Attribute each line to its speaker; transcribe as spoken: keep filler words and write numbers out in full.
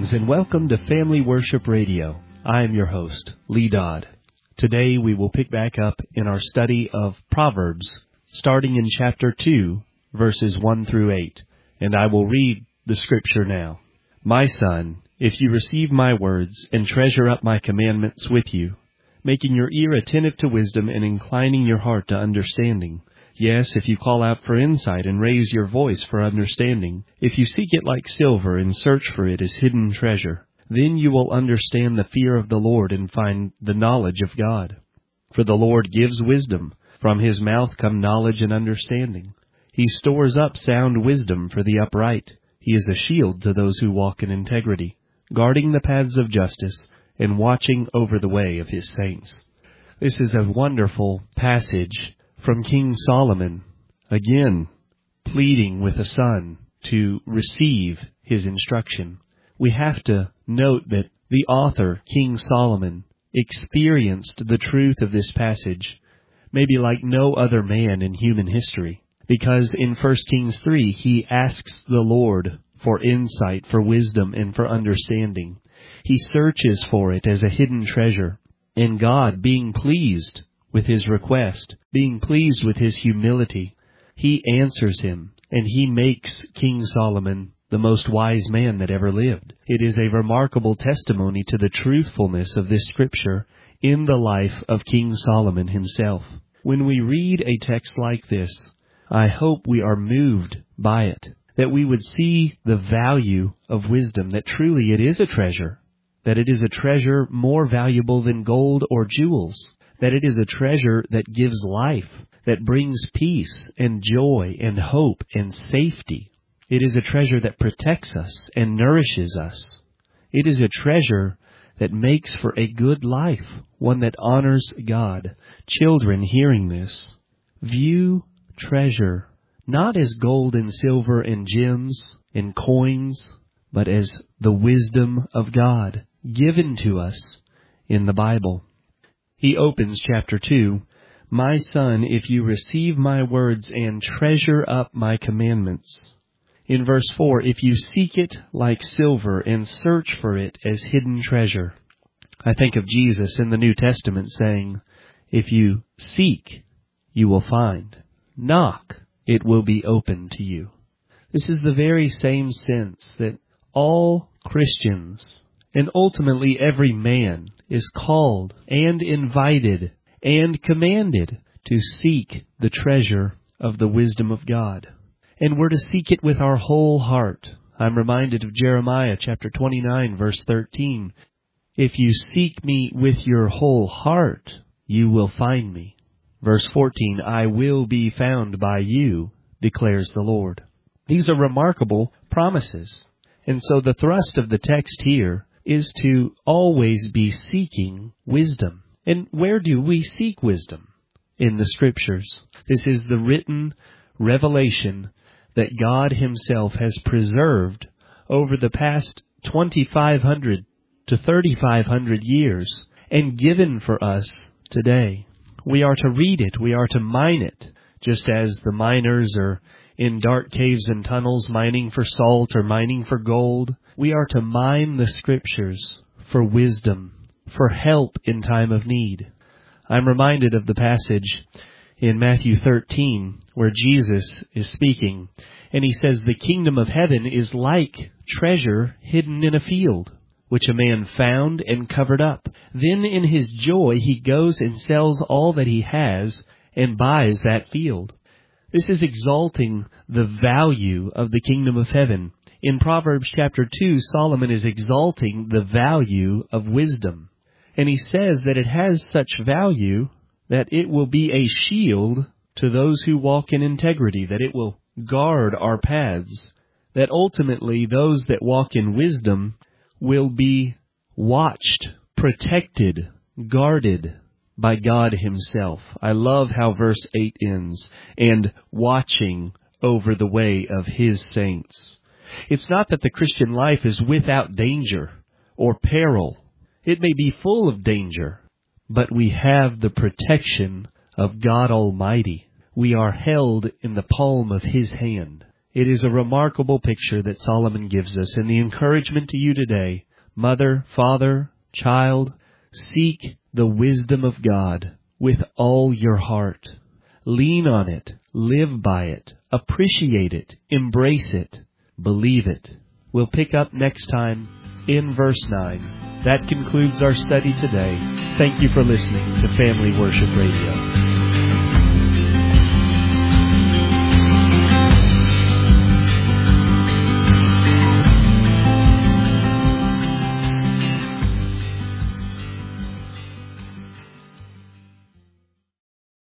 Speaker 1: Greetings and welcome to Family Worship Radio. I am your host, Lee Dodd. Today we will pick back up in our study of Proverbs, starting in chapter two, verses one through eight, and I will read the scripture now. My son, if you receive my words and treasure up my commandments with you, making your ear attentive to wisdom and inclining your heart to understanding, yes, if you call out for insight and raise your voice for understanding, if you seek it like silver and search for it as hidden treasure, then you will understand the fear of the Lord and find the knowledge of God. For the Lord gives wisdom. From his mouth come knowledge and understanding. He stores up sound wisdom for the upright. He is a shield to those who walk in integrity, guarding the paths of justice and watching over the way of his saints. This is a wonderful passage from King Solomon, again, pleading with a son to receive his instruction. We have to note that the author, King Solomon, experienced the truth of this passage, maybe like no other man in human history, because in First Kings three, he asks the Lord for insight, for wisdom, and for understanding. He searches for it as a hidden treasure, and God, being pleased with his request, being pleased with his humility, he answers him, and he makes King Solomon the most wise man that ever lived. It is a remarkable testimony to the truthfulness of this scripture in the life of King Solomon himself. When we read a text like this, I hope we are moved by it, that we would see the value of wisdom, that truly it is a treasure, that it is a treasure more valuable than gold or jewels, that it is a treasure that gives life, that brings peace and joy and hope and safety. It is a treasure that protects us and nourishes us. It is a treasure that makes for a good life, one that honors God. Children hearing this, view treasure not as gold and silver and gems and coins, but as the wisdom of God given to us in the Bible. He opens chapter two, My son, if you receive my words and treasure up my commandments. In verse four, if you seek it like silver and search for it as hidden treasure. I think of Jesus in the New Testament saying, if you seek, you will find. Knock, it will be open to you. This is the very same sense that all Christians, and ultimately every man, is called and invited and commanded to seek the treasure of the wisdom of God. And we're to seek it with our whole heart. I'm reminded of Jeremiah chapter twenty-nine, verse thirteen. If you seek me with your whole heart, you will find me. Verse fourteen, I will be found by you, declares the Lord. These are remarkable promises. And so the thrust of the text here is to always be seeking wisdom. And where do we seek wisdom? In the Scriptures. This is the written revelation that God himself has preserved over the past twenty-five hundred to thirty-five hundred years and given for us today. We are to read it. We are to mine it, just as the miners are in dark caves and tunnels mining for salt or mining for gold. We are to mine the Scriptures for wisdom, for help in time of need. I'm reminded of the passage in Matthew thirteen where Jesus is speaking, and he says, the kingdom of heaven is like treasure hidden in a field, which a man found and covered up. Then in his joy he goes and sells all that he has and buys that field. This is exalting the value of the kingdom of heaven. In Proverbs chapter two, Solomon is exalting the value of wisdom. And he says that it has such value that it will be a shield to those who walk in integrity, that it will guard our paths, that ultimately those that walk in wisdom will be watched, protected, guarded by God himself. I love how verse eight ends, and watching over the way of his saints. It's not that the Christian life is without danger or peril. It may be full of danger, but we have the protection of God Almighty. We are held in the palm of his hand. It is a remarkable picture that Solomon gives us, and the encouragement to you today, mother, father, child, seek the wisdom of God with all your heart. Lean on it, live by it, appreciate it, embrace it, believe it. We'll pick up next time in verse nine. That concludes our study today. Thank you for listening to Family Worship Radio.